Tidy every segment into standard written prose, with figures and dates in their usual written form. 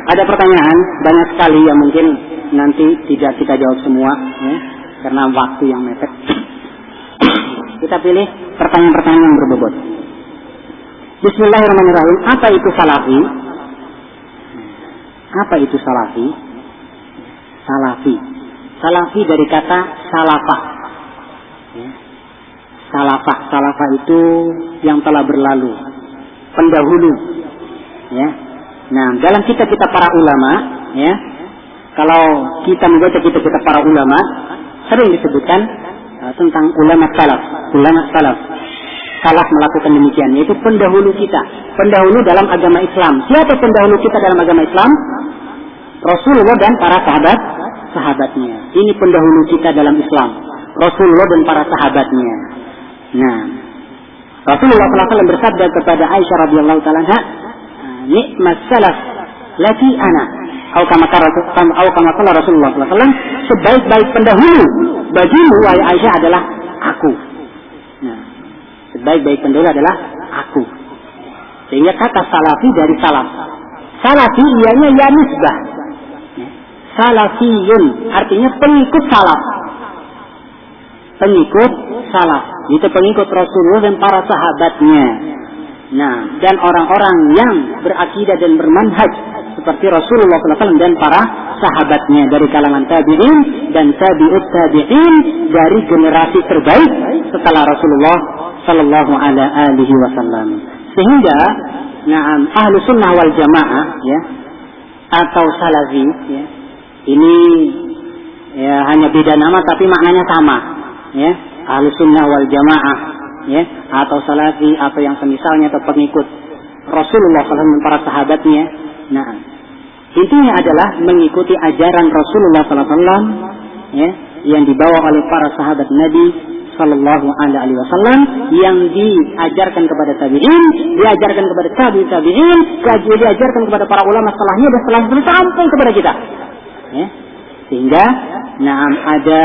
ada pertanyaan banyak sekali yang mungkin nanti tidak kita jawab semua, ya, karena waktu yang mepet. Kita pilih pertanyaan-pertanyaan yang berbobot. Bismillahirrahmanirrahim. Apa itu salafi? Apa itu salafi? Salafi. Salafi dari kata salafah. Ya. Salafah. Salafah itu yang telah berlalu, pendahulu. Ya. Nah, dalam kitab-kitab para ulama, ya, kalau kita membaca kitab-kitab para ulama, sering disebutkan tentang ulama salaf. Ulama salaf. Salaf melakukan demikian, yaitu pendahulu kita. Pendahulu dalam agama Islam. Siapa pendahulu kita dalam agama Islam? Rasulullah dan para sahabatnya. Ini pendahulu kita dalam Islam. Rasulullah dan para sahabatnya. Nah, Rasulullah SAW bersabda kepada Aisyah radhiyallahu taala anha, "Nikmat salaf laki ana." Atau kama qala Rasulullah SAW, sebaik-baik pendahulu bagimu wahai Aisyah adalah aku. Nah, sebaik-baik pendahulu adalah aku. Sehingga kata salafi dari salaf. Salafi ianya ya nisbah. Salafiyun artinya pengikut salaf. Pengikut salaf. Itu pengikut Rasulullah dan para sahabatnya. Nah, dan orang-orang yang berakidah dan bermanhaj seperti Rasulullah SAW dan para sahabatnya dari kalangan tabi'in dan tabi'ut tabi'in dari generasi terbaik setelah Rasulullah Sallallahu Alaihi Wasallam. Sehingga, ahlu sunnah wal jamaah, ya, atau salafi, ya, ini ya hanya beda nama tapi maknanya sama, ya, ahlu sunnah wal jamaah, ya, atau salafi atau yang semisalnya atau pengikut Rasulullah SAW dan para sahabatnya. Nah, intinya adalah mengikuti ajaran Rasulullah SAW, ya, yang dibawa oleh para sahabat Nabi Sallallahu Alaihi Wasallam, yang diajarkan kepada tabi'in, diajarkan kepada tabi'in, diajarkan kepada para ulama setelahnya dan setelahnya sampai kepada kita. Ya. Sehingga, ada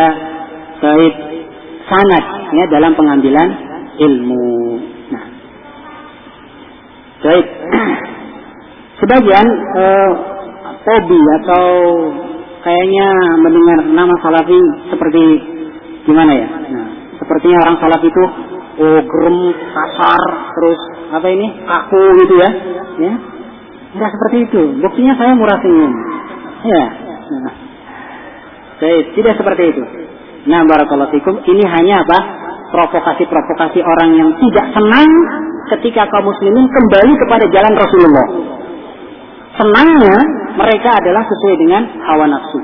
sanad, ya, dalam pengambilan ilmu. Nah, baik. Sebagian hobi atau kayaknya mendengar nama salafi seperti gimana ya? Nah, sepertinya orang salaf itu gerem, kasar, terus kaku gitu ya. Ya. Enggak seperti itu. Buktinya saya murah senyum. Ya. Nah. Tidak seperti itu. Nah, barakallahu fikum, ini hanya provokasi-provokasi orang yang tidak senang ketika kaum muslimin kembali kepada jalan Rasulullah. Senangnya mereka adalah sesuai dengan hawa nafsu.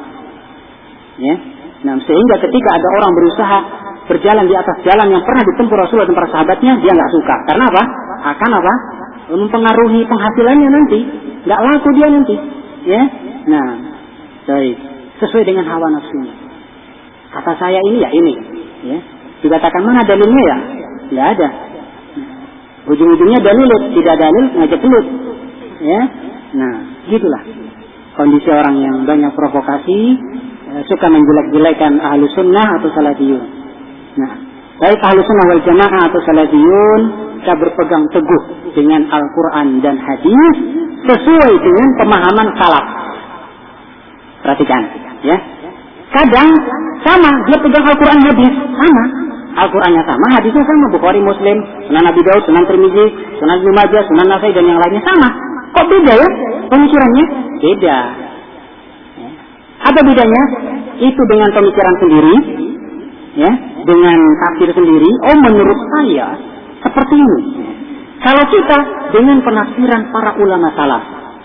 Ya. Nah, sehingga ketika ada orang berusaha berjalan di atas jalan yang pernah ditempuh Rasulullah dan para sahabatnya, dia nggak suka. Karena apa? Akan mempengaruhi penghasilannya nanti. Nggak laku dia nanti. Ya. Nah, baik. Sesuai dengan hawa nafsunya. Kata saya ini ya ini. Ya. Dikatakan mana dalilnya ya? Nggak ada. Ujung-ujungnya dalil, tidak dalil ngajak gelut. Ya. Nah, gitulah kondisi orang yang banyak provokasi, suka menjelek-jelekan ahlu sunnah atau salafiyun. Nah, baik ahlu sunnah wal jamaah atau salafiyun, kita berpegang teguh dengan Al-Quran dan hadis sesuai dengan pemahaman salaf. Perhatikan, ya. Kadang sama, dia pegang Al-Quran hadis sama. Al-Qurannya sama, hadisnya sama. Bukhari, Muslim, Sunan Abi Daud, Sunan Tirmizi, Sunan Ibnu Majah, Sunan Nasai dan yang lainnya sama. Kok beda ya pemikirannya? Beda. Ya. Apa bedanya? Itu dengan pemikiran sendiri, ya, dengan tafsir sendiri. Oh, menurut saya seperti ini. Kalau kita dengan penafsiran para ulama salaf,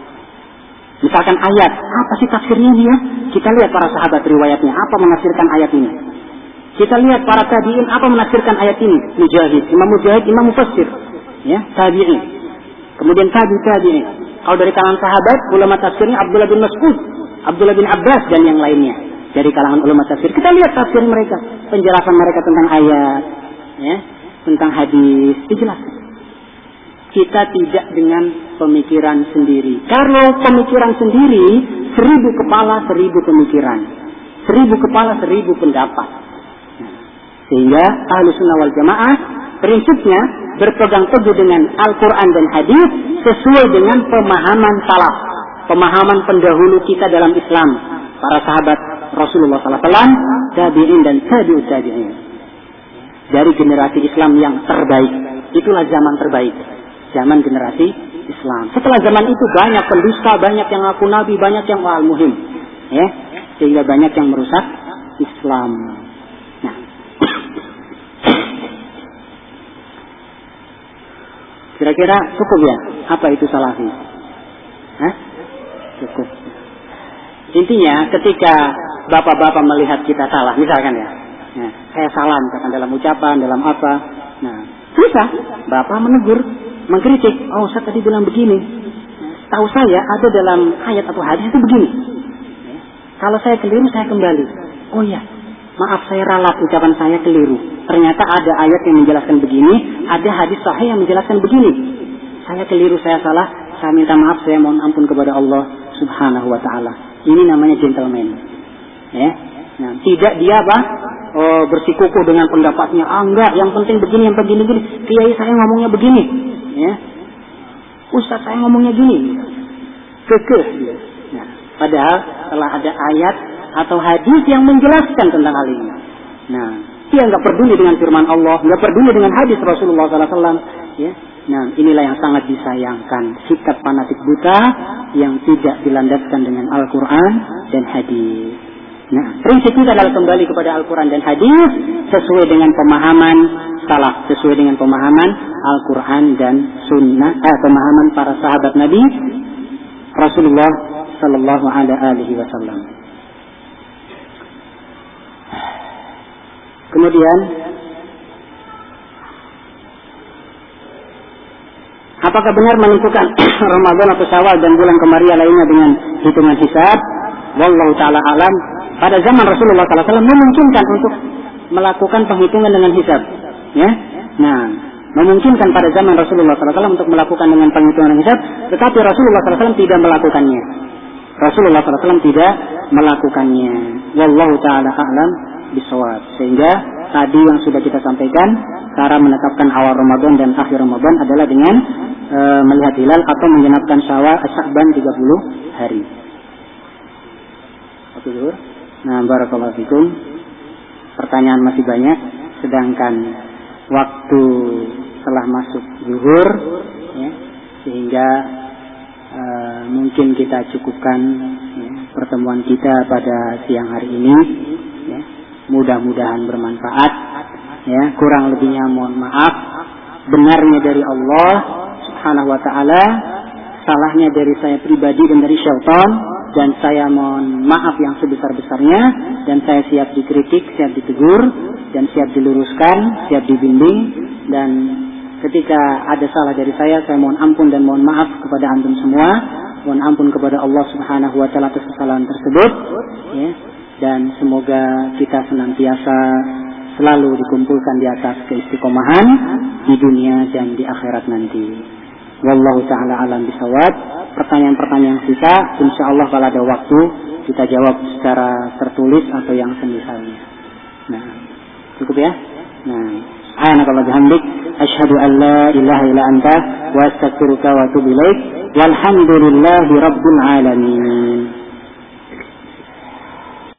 misalkan ayat, apa sih tafsirnya ini ya? Kita lihat para sahabat riwayatnya, apa menafsirkan ayat ini. Kita lihat para tabi'in, apa menafsirkan ayat ini. Imam Mujahid, Imam Mufassir, ya, tabi'in. Kemudian tabi'in. Kalau dari kalangan sahabat, ulama tafsirnya Abdullah bin Mas'ud, Abdullah bin Abbas dan yang lainnya. Dari kalangan ulama tafsir, kita lihat tafsir mereka, penjelasan mereka tentang ayat, ya, tentang hadis, dijelaskan. Kita tidak dengan pemikiran sendiri. Kalau pemikiran sendiri, 1000 kepala 1000 pemikiran, 1000 kepala 1000 pendapat. Sehingga ahlu sunnah wal jamaah prinsipnya berpegang teguh dengan Al-Quran dan hadis sesuai dengan pemahaman salaf. pemahaman pendahulu kita dalam Islam, para sahabat Rasulullah SAW, tabi'in dan tabi'ut tabi'in. Dari generasi Islam yang terbaik. Itulah zaman terbaik. Zaman generasi Islam. Setelah zaman itu banyak pendusta, banyak yang ngaku nabi, banyak yang al-muhim. Ya, sehingga banyak yang merusak Islam. Nah. Kira-kira cukup ya? Apa itu salafi? Hah? Cukup. Intinya ketika bapak-bapak melihat kita salah, misalkan ya, nah, saya salah misalkan dalam ucapan, dalam apa, nah, bisa bapak menegur, mengkritik. Oh, saya tadi bilang begini. Tahu saya ada dalam ayat atau hadis itu begini. Kalau saya keliru, saya kembali. Oh ya, maaf saya ralat ucapan saya keliru. Ternyata ada ayat yang menjelaskan begini, ada hadis sahih yang menjelaskan begini. Saya keliru, saya salah. Saya minta maaf, saya mohon ampun kepada Allah Subhanahu wa Ta'ala. Ini namanya gentleman. Ya, nah, tidak dia apa? Oh, bersikukuh dengan pendapatnya. Ah, enggak, yang penting begini, yang begini. Kiai saya ngomongnya begini. Ya, Ustaz saya ngomongnya gini. Kekeh. Nah, padahal telah ada ayat atau hadis yang menjelaskan tentang hal ini. Nah, dia nggak peduli dengan firman Allah, nggak peduli dengan hadis Rasulullah SAW. Ya, nah inilah yang sangat disayangkan, sikap fanatik buta yang tidak dilandaskan dengan Al-Quran dan hadis. Nah, prinsip kita adalah kembali kepada Al-Quran dan hadis sesuai dengan pemahaman salaf, sesuai dengan pemahaman Al-Quran dan Sunnah, pemahaman para sahabat Nabi Rasulullah Sallallahu Alaihi Wasallam. Kemudian, apakah benar menentukan Ramadan atau Syawal dan bulan Qamariah lainnya dengan hitungan hisab? Wallahu ta'ala alam. Pada zaman Rasulullah SAW memungkinkan untuk melakukan penghitungan dengan hisab. Ya, nah, memungkinkan pada zaman Rasulullah SAW untuk melakukan dengan penghitungan dengan hisab, tetapi Rasulullah SAW tidak melakukannya. Rasulullah SAW tidak melakukannya. Wallahu ta'ala a'lam bisawab. Sehingga tadi yang sudah kita sampaikan, cara menetapkan awal Ramadan dan akhir Ramadan adalah dengan melihat hilal atau menggenapkan Sya'ban 30 hari. Oke, Zuhur. Nah, barakallahu fikum. Pertanyaan masih banyak, sedangkan waktu telah masuk zuhur, ya, sehingga mungkin kita cukupkan ya, pertemuan kita pada siang hari ini. Ya. Mudah-mudahan bermanfaat. Ya, kurang lebihnya mohon maaf. Benarnya dari Allah Subhanahu wa Ta'ala, salahnya dari saya pribadi dan dari syaitan. Dan saya mohon maaf yang sebesar-besarnya. Dan saya siap dikritik, siap ditegur, dan siap diluruskan, siap dibimbing. Dan ketika ada salah dari saya mohon ampun dan mohon maaf kepada antum semua. Mohon ampun kepada Allah Subhanahu wa Ta'ala atas kesalahan tersebut. Ya. Dan semoga kita senantiasa selalu dikumpulkan di atas keistiqomahan di dunia dan di akhirat nanti. Wallahu ta'ala alam bisawab. Pertanyaan-pertanyaan kita insyaallah kalau ada waktu kita jawab secara tertulis atau yang semisalnya. Nah, cukup ya. Nah, subhanakallah bihamdik asyhadu an la ilaha illa anta wa astaghfiruka wa atubu ilaik. Walhamdulillahi rabbil alamin.